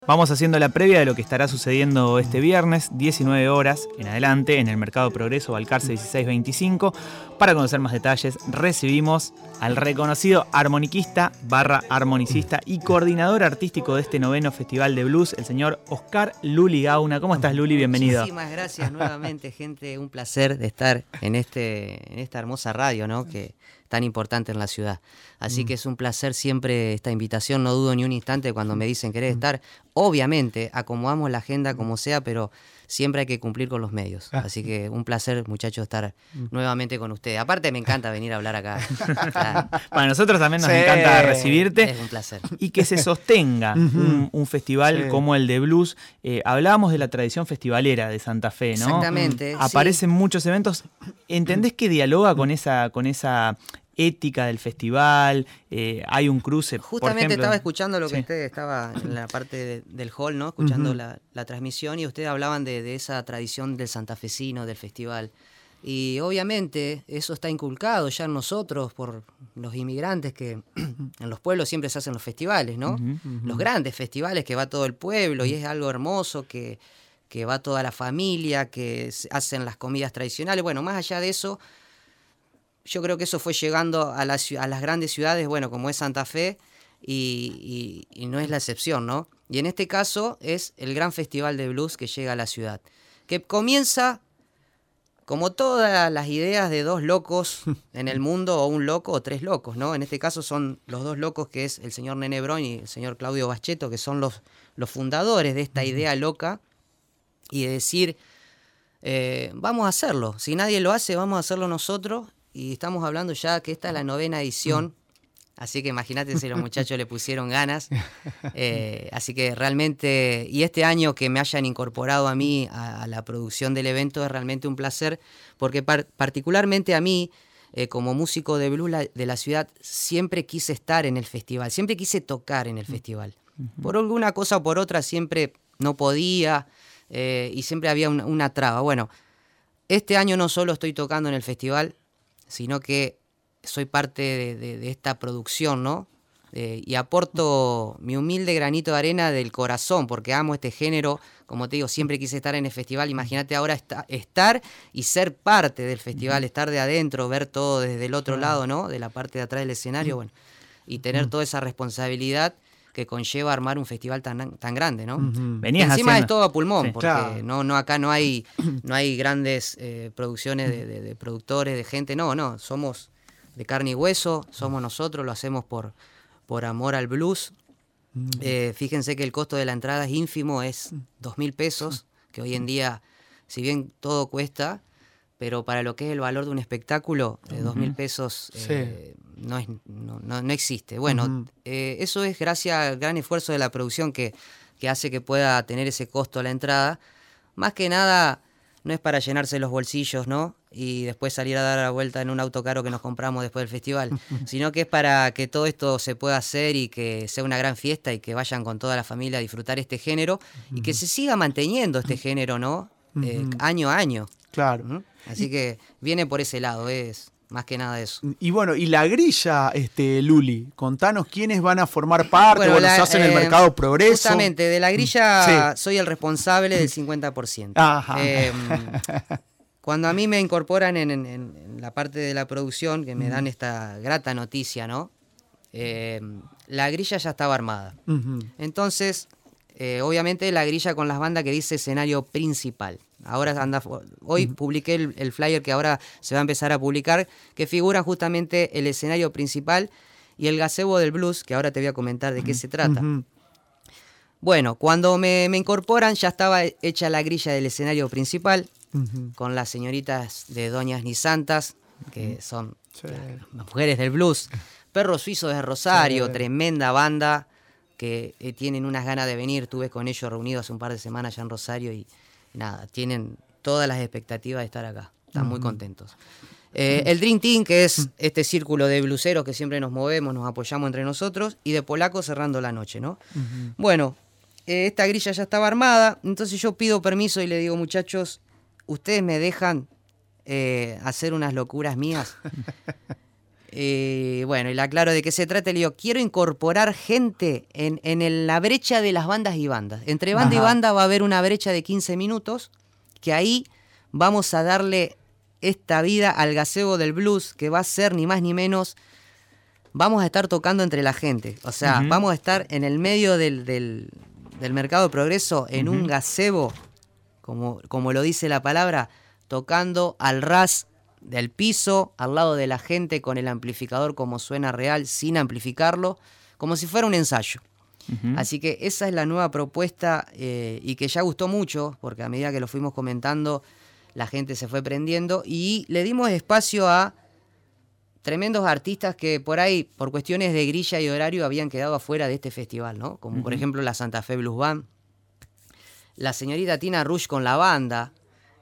Vamos haciendo la previa de lo que estará sucediendo este viernes, 19 horas en adelante, en el Mercado Progreso, Balcarce 1625. Para conocer más detalles, recibimos al reconocido armoniquista / armonicista y coordinador artístico de este 9º Festival de Blues, el señor Oscar Luli Gauna. ¿Cómo estás, Luli? Bienvenido. Muchísimas gracias nuevamente, gente. Un placer de estar en esta hermosa radio, ¿no? Que tan importante en la ciudad. Así que es un placer siempre esta invitación, no dudo ni un instante cuando me dicen querés estar. Obviamente, acomodamos la agenda como sea, pero siempre hay que cumplir con los medios. Así que un placer, muchachos, estar nuevamente con ustedes. Aparte me encanta venir a hablar acá. Para nosotros también nos encanta recibirte. Es un placer. Y que se sostenga un festival como el de blues. Hablábamos de la tradición festivalera de Santa Fe, ¿no? Exactamente. Aparecen muchos eventos. ¿Entendés que dialoga con esa ética del festival? Hay un cruce. Justamente por ejemplo, estaba escuchando lo que usted estaba en la parte del hall, ¿no? Escuchando la transmisión, y ustedes hablaban de esa tradición del santafesino, del festival. Y obviamente eso está inculcado ya en nosotros por los inmigrantes, que en los pueblos siempre se hacen los festivales, ¿no? Los grandes festivales que va todo el pueblo y es algo hermoso, que va toda la familia, que hacen las comidas tradicionales. Bueno, más allá de eso, yo creo que eso fue llegando a las grandes ciudades, bueno, como es Santa Fe, y no es la excepción, ¿no? Y en este caso es el gran festival de blues que llega a la ciudad, que comienza como todas las ideas de dos locos en el mundo, o un loco o tres locos, ¿no? En este caso son los dos locos, que es el señor Nene Brown y el señor Claudio Baschetto, que son los fundadores de esta idea loca, y de decir, vamos a hacerlo, si nadie lo hace, vamos a hacerlo nosotros. Y estamos hablando ya que esta es la 9ª edición, así que imagínate si los muchachos le pusieron ganas. Así que realmente, y este año que me hayan incorporado a mí a la producción del evento es realmente un placer, porque particularmente a mí, como músico de blues de la ciudad, siempre quise estar en el festival, siempre quise tocar en el festival. Por alguna cosa o por otra siempre no podía, y siempre había una traba. Bueno, este año no solo estoy tocando en el festival, sino que soy parte de esta producción, ¿no? Y aporto mi humilde granito de arena del corazón, porque amo este género. Como te digo, siempre quise estar en el festival. Imagínate ahora estar y ser parte del festival, estar de adentro, ver todo desde el otro lado, ¿no? De la parte de atrás del escenario, bueno, y tener toda esa responsabilidad que conlleva armar un festival tan grande, ¿no? Encima es todo a pulmón, sí, porque claro, acá no hay grandes producciones de productores, de gente, no, somos de carne y hueso, somos nosotros, lo hacemos por amor al blues. Fíjense que el costo de la entrada es ínfimo, es 2.000 pesos, que hoy en día, si bien todo cuesta, pero para lo que es el valor de un espectáculo, 2.000 pesos no existe. Bueno, eso es gracias al gran esfuerzo de la producción que hace que pueda tener ese costo la entrada. Más que nada, no es para llenarse los bolsillos, ¿no? Y después salir a dar la vuelta en un auto caro que nos compramos después del festival, sino que es para que todo esto se pueda hacer y que sea una gran fiesta y que vayan con toda la familia a disfrutar este género y que se siga manteniendo este género, ¿no? Año a año. Claro. Así que viene por ese lado, es más que nada eso. Y bueno, y la grilla, Luli, contanos quiénes van a formar parte, se hace en el Mercado Progreso. Justamente, de la grilla soy el responsable del 50%. Ajá. Cuando a mí me incorporan en la parte de la producción, que me dan esta grata noticia, ¿no? La grilla ya estaba armada. Entonces, obviamente la grilla con las bandas que dice escenario principal. Hoy publiqué el flyer que ahora se va a empezar a publicar, que figura justamente el escenario principal y el gazebo del blues, que ahora te voy a comentar de qué se trata. Bueno, cuando me incorporan ya estaba hecha la grilla del escenario principal, con las señoritas de Doñas Ni Santas, que son las mujeres del blues. Perros Suizos de Rosario, tremenda banda, que tienen unas ganas de venir. Estuve con ellos reunidos hace un par de semanas allá en Rosario y nada, tienen todas las expectativas de estar acá. Están muy contentos. El Dream Team, que es este círculo de bluseros que siempre nos movemos, nos apoyamos entre nosotros, y de polacos cerrando la noche, ¿no? Bueno, esta grilla ya estaba armada, entonces yo pido permiso y le digo, muchachos, ¿ustedes me dejan hacer unas locuras mías? Bueno, y le aclaro de qué se trata. Le digo, quiero incorporar gente en la brecha de las bandas y bandas. Entre banda y banda va a haber una brecha de 15 minutos, que ahí vamos a darle esta vida al gazebo del blues, que va a ser ni más ni menos, vamos a estar tocando entre la gente. O sea, vamos a estar en el medio del mercado de progreso, en un gazebo, como lo dice la palabra, tocando al ras del piso, al lado de la gente, con el amplificador como suena real, sin amplificarlo, como si fuera un ensayo. Así que esa es la nueva propuesta, y que ya gustó mucho, porque a medida que lo fuimos comentando, la gente se fue prendiendo y le dimos espacio a tremendos artistas que por ahí, por cuestiones de grilla y horario, habían quedado afuera de este festival, ¿no? Como por ejemplo la Santa Fe Blues Band, la señorita Tina Rush con la banda,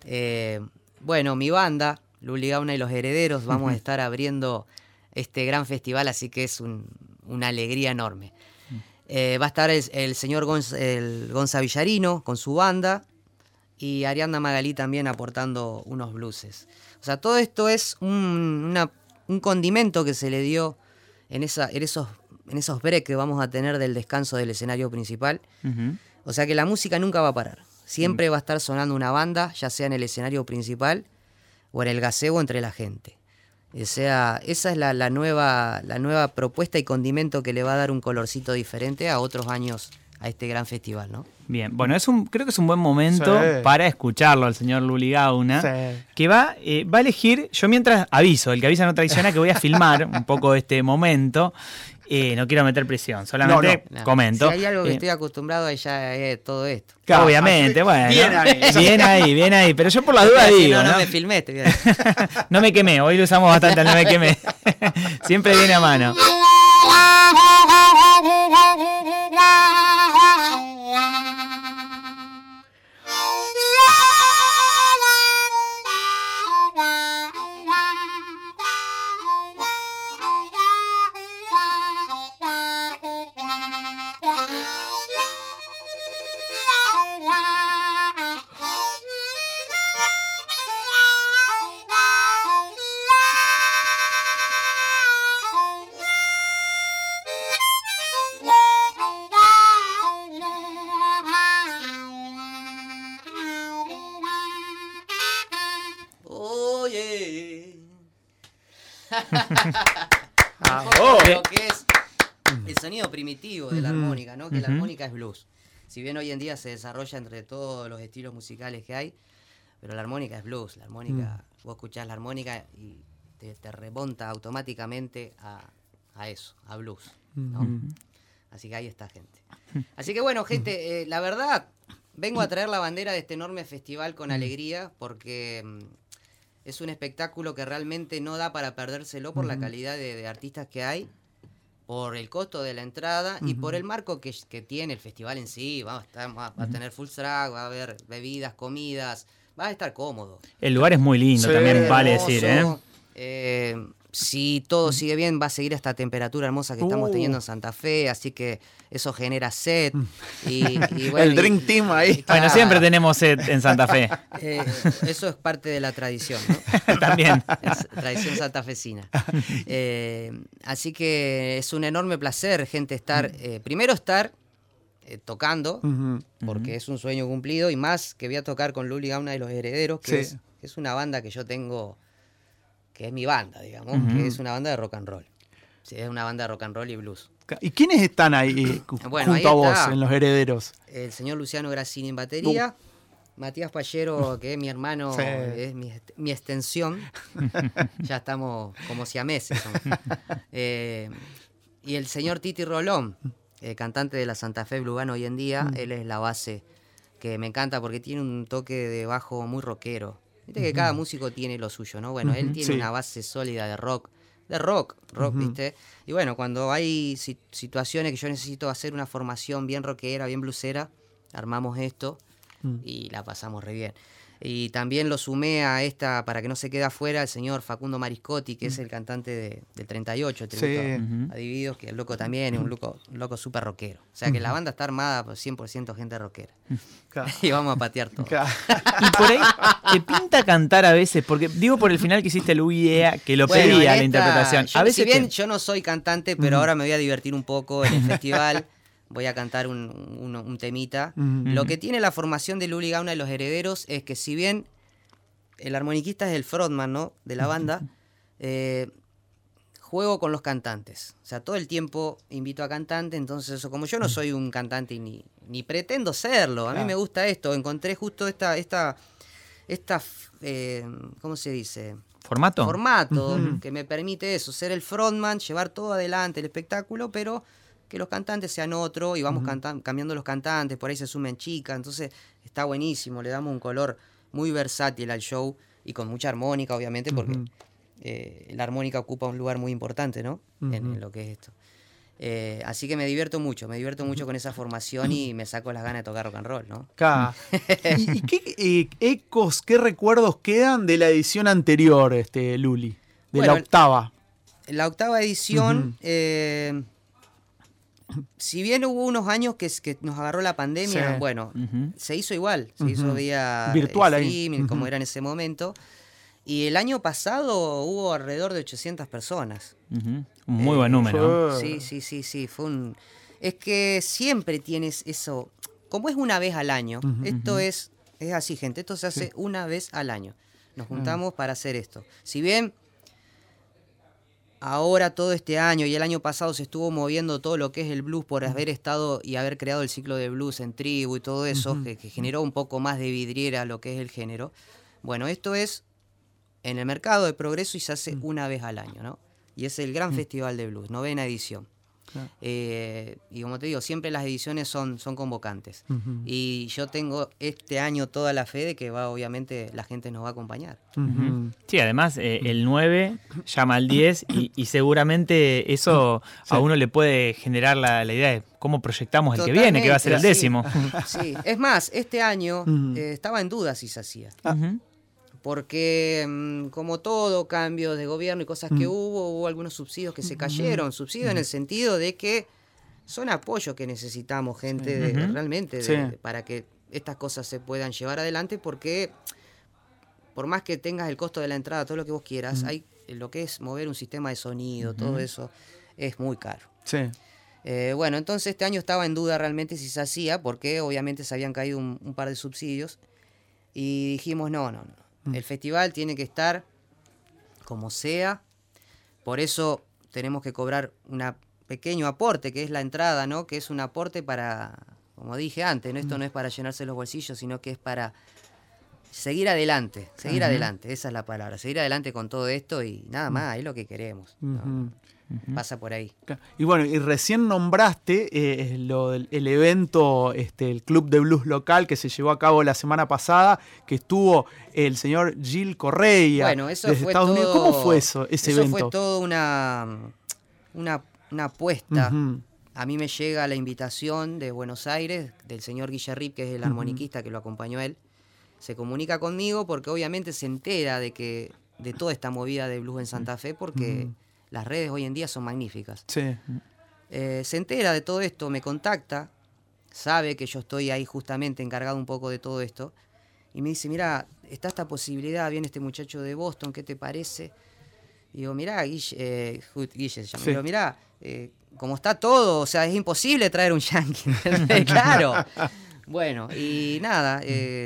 bueno, mi banda, Luli Gauna y los Herederos, vamos a estar abriendo este gran festival, así que es una alegría enorme. Va a estar el señor Gonza Villarino con su banda y Ariadna Magalí también aportando unos blueses. O sea, todo esto es un condimento que se le dio en esos breaks que vamos a tener del descanso del escenario principal. O sea que la música nunca va a parar. Siempre va a estar sonando una banda, ya sea en el escenario principal o en el gazebo entre la gente. O sea, esa es la nueva propuesta y condimento que le va a dar un colorcito diferente a otros años a este gran festival, ¿no? Bien, bueno, creo que es un buen momento para escucharlo al señor Luli Gauna, que va a elegir, yo mientras aviso, el que avisa no traiciona, que voy a filmar un poco este momento. No quiero meter presión, solamente comento. Si hay algo que estoy acostumbrado a ella es todo esto. Claro, obviamente, bueno. Bien ahí. Pero yo por la duda digo. No me filmé, No me quemé, hoy lo usamos bastante, no me quemé. Siempre viene a mano. Lo que es el sonido primitivo de la armónica, ¿no? Que la armónica es blues. Si bien hoy en día se desarrolla entre todos los estilos musicales que hay, pero la armónica es blues. La armónica, vos escuchás la armónica y te remonta automáticamente a eso, a blues, ¿no? Así que ahí está, gente. Así que bueno, gente, la verdad, vengo a traer la bandera de este enorme festival con alegría, porque es un espectáculo que realmente no da para perdérselo por la calidad de artistas que hay, por el costo de la entrada y por el marco que tiene el festival en sí. Va a tener full track, va a haber bebidas, comidas, va a estar cómodo. El lugar es muy lindo, también vale decir, ¿eh? Si todo sigue bien, va a seguir esta temperatura hermosa que estamos teniendo en Santa Fe, así que eso genera sed. Y bueno, el Dream Team ahí. Bueno, siempre tenemos sed en Santa Fe. Eso es parte de la tradición, ¿no? También. Es tradición santafesina. Así que es un enorme placer, gente, primero estar tocando, porque es un sueño cumplido, y más que voy a tocar con Luli Gauna y los Herederos, que es una banda que yo tengo, que es mi banda, digamos, que es una banda de rock and roll. Sí, es una banda de rock and roll y blues. ¿Y quiénes están ahí junto a vos en Los Herederos? El señor Luciano Grassini en batería, Matías Pallero, que es mi hermano, es mi extensión. Ya estamos como siameses. Y el señor Titi Rolón, cantante de la Santa Fe Blues Band hoy en día. Él es la base, que me encanta porque tiene un toque de bajo muy rockero. Viste que cada músico tiene lo suyo, ¿no? Bueno, él tiene una base sólida de rock, ¿viste? Y bueno, cuando hay situaciones que yo necesito hacer una formación bien rockera, bien bluesera, armamos esto y la pasamos re bien. Y también lo sumé a esta, para que no se quede afuera, el señor Facundo Mariscotti, que es el cantante del 38, el tributo a Divididos, que el loco también es un loco súper rockero. O sea que la banda está armada por 100% gente rockera. Claro. Y vamos a patear todo. Claro. Y por ahí te pinta cantar a veces, porque digo por el final que hiciste el UIEA, que lo pedía la interpretación. A veces si bien yo no soy cantante, pero ahora me voy a divertir un poco en el festival. Voy a cantar un temita. Lo que tiene la formación de Luli Gauna y Los Herederos es que si bien el armoniquista es el frontman, ¿no?, de la banda, juego con los cantantes. O sea, todo el tiempo invito a cantantes, entonces eso, como yo no soy un cantante y ni pretendo serlo, a mí me gusta esto, encontré justo esta ¿cómo se dice? ¿Formato? Que me permite eso, ser el frontman, llevar todo adelante el espectáculo, pero que los cantantes sean otro y vamos cambiando los cantantes, por ahí se sumen chicas, entonces está buenísimo, le damos un color muy versátil al show y con mucha armónica, obviamente, porque la armónica ocupa un lugar muy importante, ¿no? En lo que es esto. Así que me divierto mucho con esa formación y me saco las ganas de tocar rock and roll, ¿no? ¿Y qué ecos, qué recuerdos quedan de la edición anterior, Luli? La octava. La octava edición... si bien hubo unos años que nos agarró la pandemia, se hizo igual, se hizo vía virtual streaming, como era en ese momento. Y el año pasado hubo alrededor de 800 personas. Un muy buen número. Sí. Es que siempre tienes eso. Como es una vez al año, esto es así, gente. Esto se hace una vez al año. Nos juntamos para hacer esto. Si bien ahora todo este año y el año pasado se estuvo moviendo todo lo que es el blues por haber estado y haber creado el ciclo de blues en Tribu y todo eso, que generó un poco más de vidriera lo que es el género. Bueno, esto es en el mercado de Progreso y se hace una vez al año, ¿no? Y es el gran festival de blues, 9ª edición. Claro. Y como te digo, siempre las ediciones son convocantes. Y yo tengo este año toda la fe de que obviamente la gente nos va a acompañar. Sí, además el 9 llama al 10 y seguramente eso a uno le puede generar la idea de cómo proyectamos el que viene, que va a ser el 10º. Sí, es más, este año estaba en duda si se hacía. Porque como todo cambio de gobierno y cosas que hubo algunos subsidios que se cayeron, subsidios en el sentido de que son apoyos que necesitamos, gente, realmente, para que estas cosas se puedan llevar adelante, porque por más que tengas el costo de la entrada, todo lo que vos quieras, hay lo que es mover un sistema de sonido, todo eso es muy caro. Bueno, entonces este año estaba en duda realmente si se hacía, porque obviamente se habían caído un par de subsidios, y dijimos no. El festival tiene que estar como sea, por eso tenemos que cobrar un pequeño aporte, que es la entrada, ¿no? Que es un aporte para, como dije antes, ¿no? Esto no es para llenarse los bolsillos, sino que es para seguir adelante, esa es la palabra, seguir adelante con todo esto y nada más, es lo que queremos, ¿no? Pasa por ahí. Y bueno, y recién nombraste el evento, el Club de Blues Local que se llevó a cabo la semana pasada, que estuvo el señor Gil Correia. Bueno, eso desde fue Estados todo, Unidos. ¿Cómo fue ese evento? Eso fue todo una apuesta. A mí me llega la invitación de Buenos Aires del señor Guille Rip, que es el armoniquista que lo acompañó a él. Se comunica conmigo porque obviamente se entera de toda esta movida de blues en Santa Fe, porque las redes hoy en día son magníficas. Se entera de todo esto, me contacta, sabe que yo estoy ahí justamente encargado un poco de todo esto, y me dice, mira, está esta posibilidad, viene este muchacho de Boston, ¿qué te parece? Y digo, mirá, Guille se llama, digo, mirá, como está todo, o sea, es imposible traer un yankee, claro. Bueno, y nada,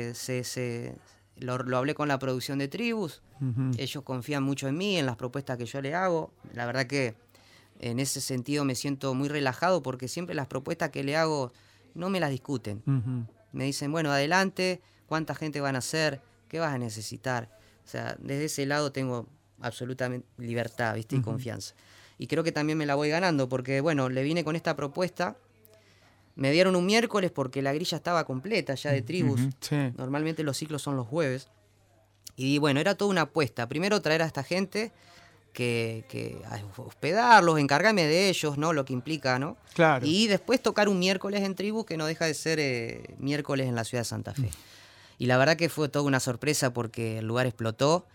lo hablé con la producción de Tribus, ellos confían mucho en mí, en las propuestas que yo le hago, la verdad que en ese sentido me siento muy relajado porque siempre las propuestas que le hago no me las discuten, me dicen, bueno, adelante, ¿cuánta gente van a hacer? ¿Qué vas a necesitar? O sea, desde ese lado tengo absolutamente libertad, ¿viste? Y confianza. Y creo que también me la voy ganando porque, bueno, le vine con esta propuesta. Me dieron un miércoles porque la grilla estaba completa ya de Tribus. Normalmente los ciclos son los jueves. Y bueno, era toda una apuesta. Primero traer a esta gente, que hospedarlos, encargarme de ellos, ¿no? Lo que implica, ¿no? Claro. Y después tocar un miércoles en Tribus, que no deja de ser miércoles en la ciudad de Santa Fe. Y la verdad que fue toda una sorpresa porque el lugar explotó.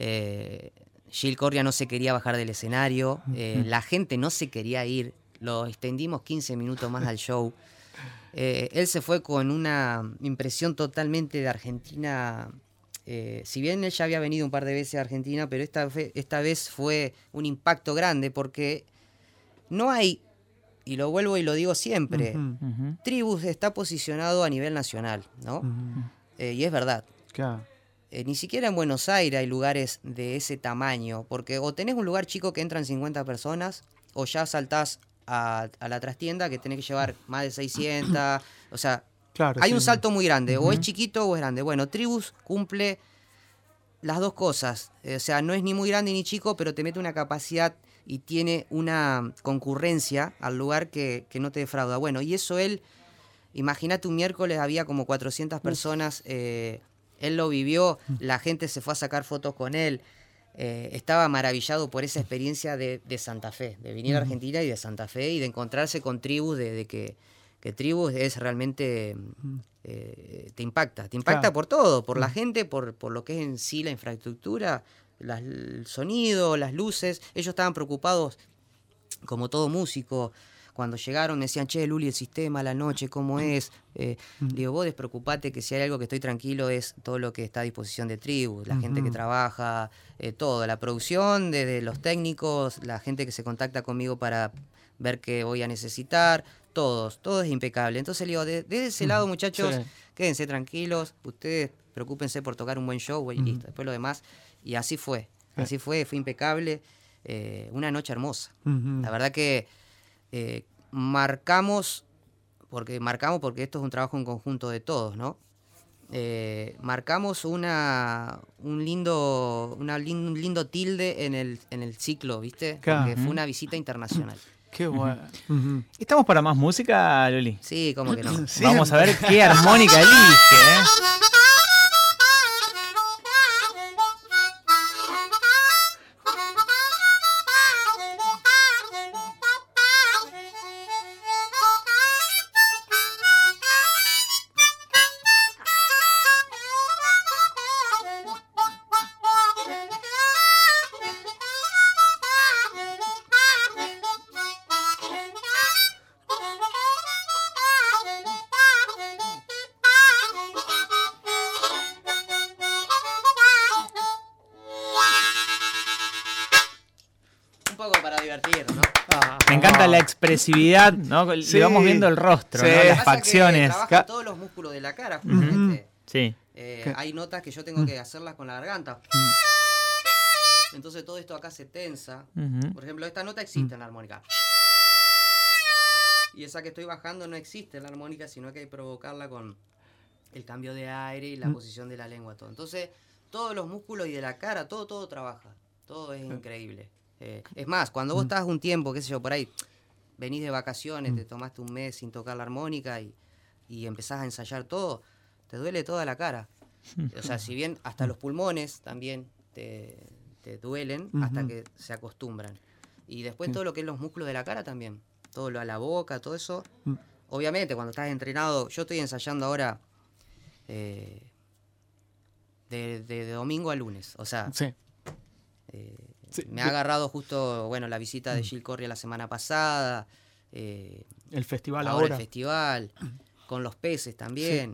Gil Correa no se quería bajar del escenario, la gente no se quería ir, lo extendimos 15 minutos más al show. Él se fue con una impresión totalmente de Argentina. Si bien él ya había venido un par de veces a Argentina, pero esta vez fue un impacto grande porque no hay, y lo vuelvo y lo digo siempre, Tribus está posicionado a nivel nacional, ¿no? Y es verdad. Claro. Ni siquiera en Buenos Aires hay lugares de ese tamaño, porque o tenés un lugar chico que entran 50 personas, o ya saltás a la trastienda que tenés que llevar más de 600, o sea, Claro, hay sí. un salto muy grande, o es chiquito o es grande. Bueno, Tribus cumple las dos cosas, o sea, no es ni muy grande ni chico, pero te mete una capacidad y tiene una concurrencia al lugar que no te defrauda. Bueno, y eso él, imagínate, un miércoles había como 400 personas, él lo vivió, la gente se fue a sacar fotos con él, estaba maravillado por esa experiencia de Santa Fe, de venir a Argentina y de Santa Fe y de encontrarse con Tribus, de que Tribus es realmente, te impacta Claro. por todo, por la gente, por lo que es en sí la infraestructura, el sonido, las luces. Ellos estaban preocupados, como todo músico. Cuando llegaron me decían, che, Luli, el sistema, la noche, ¿cómo es? Digo, vos despreocupate, que si hay algo que estoy tranquilo es todo lo que está a disposición de Tribus, la gente que trabaja, todo, la producción, desde los técnicos, la gente que se contacta conmigo para ver qué voy a necesitar, todo es impecable. Entonces le digo, desde ese lado, muchachos, Sí. quédense tranquilos, ustedes preocúpense por tocar un buen show y listo, después lo demás. Y así fue fue impecable, una noche hermosa. La verdad que marcamos porque esto es un trabajo en conjunto de todos, ¿no? Marcamos un lindo tilde en el ciclo, ¿viste? Claro. Porque fue una visita internacional. Qué bueno. ¿Estamos para más música, Luli? Sí, cómo que no. Sí. Vamos a ver qué armónica elige, ¿eh? Un poco para divertirnos, ¿no? Me encanta la expresividad, ¿no? Sí. Le vamos viendo el rostro, Sí. ¿no? Pasa Las que facciones. trabajan todos los músculos de la cara, justamente. Sí. Hay notas que yo tengo que hacerlas con la garganta. Entonces todo esto acá se tensa. Por ejemplo, esta nota existe en la armónica. Y esa que estoy bajando no existe en la armónica, sino que hay que provocarla con el cambio de aire y la posición de la lengua, todo. Entonces, todos los músculos y de la cara, todo trabaja. Todo es increíble. Es más, cuando vos estás un tiempo, qué sé yo, por ahí, venís de vacaciones, te tomaste un mes sin tocar la armónica y empezás a ensayar todo, te duele toda la cara. O sea, si bien hasta los pulmones también te duelen hasta que se acostumbran. Y después todo lo que es los músculos de la cara también. Todo lo a la boca, todo eso. Obviamente, cuando estás entrenado, yo estoy ensayando ahora de domingo a lunes. O sea, Sí. Sí. me ha agarrado justo, bueno, la visita de Gil Correa la semana pasada. El festival ahora ahora. el festival, con los peces también.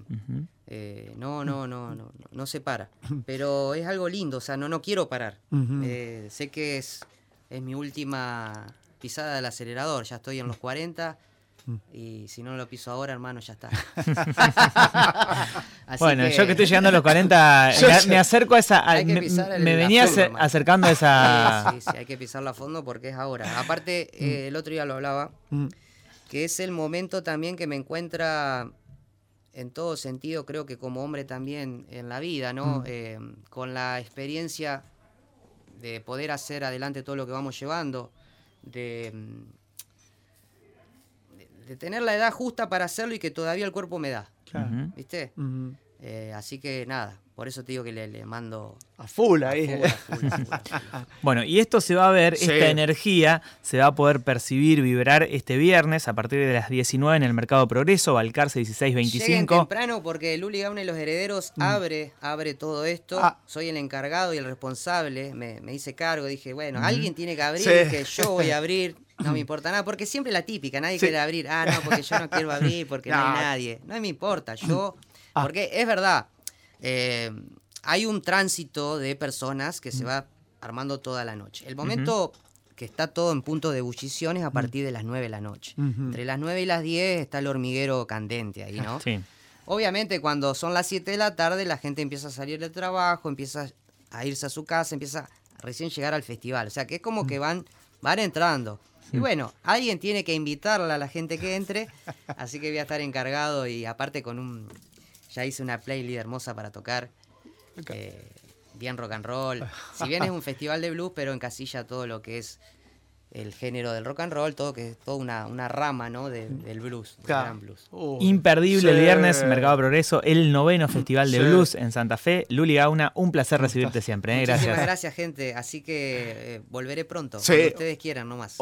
No se para. Pero es algo lindo, o sea, no quiero parar. Sé que es mi última pisada del acelerador, ya estoy en los 40 y si no lo piso ahora, hermano, ya está. Así Bueno, yo que estoy llegando a los 40, me acerco a esa... Hay que pisar me la venía curva, hermano. acercando a esa... Sí, hay que pisarlo a fondo porque es ahora. Aparte, el otro día lo hablaba, que es el momento también que me encuentra en todo sentido, creo que como hombre también en la vida, ¿no? Con la experiencia de poder hacer adelante todo lo que vamos llevando, de tener la edad justa para hacerlo y que todavía el cuerpo me da, Claro. ¿viste? Así que nada, por eso te digo que le mando A full ahí. a full. Bueno, y esto se va a ver, Sí. esta energía se va a poder percibir, vibrar este viernes a partir de las 19 en el Mercado Progreso, Balcarce Lleguen 1625. temprano porque Luli Gauna y los Herederos abre todo esto. Ah. Soy el encargado y el responsable. Me hice cargo. Dije, bueno, alguien tiene que abrir. Sí. Dije, yo voy a abrir. No me importa nada. Porque siempre la típica. Nadie Sí. quiere abrir. Ah, no, porque yo no quiero abrir. Porque no hay No. nadie. No me importa. Yo... Ah. Porque es verdad. Hay un tránsito de personas que se va armando toda la noche. El momento que está todo en punto de ebullición es a partir de las 9 de la noche. Ujú. Entre las 9 y las 10 está el hormiguero candente ahí, ¿no? Sí. Obviamente cuando son las 7 de la tarde la gente empieza a salir del trabajo, empieza a irse a su casa, empieza a recién llegar al festival. O sea que es como que van entrando. Y bueno, alguien tiene que invitarla a la gente que entre, así que voy a estar encargado y aparte ya hice una playlist hermosa para tocar, bien rock and roll. Si bien es un festival de blues, pero encasilla todo lo que es el género del rock and roll, todo que es toda una rama, ¿no? del blues, del Claro. gran blues. Imperdible el Sí. viernes, Mercado Progreso, el 9º Festival de Sí. Blues en Santa Fe. Luli Gauna, un placer recibirte siempre. Muchísimas Gracias. gracias, gente. Así que volveré pronto, Sí. cuando ustedes quieran nomás.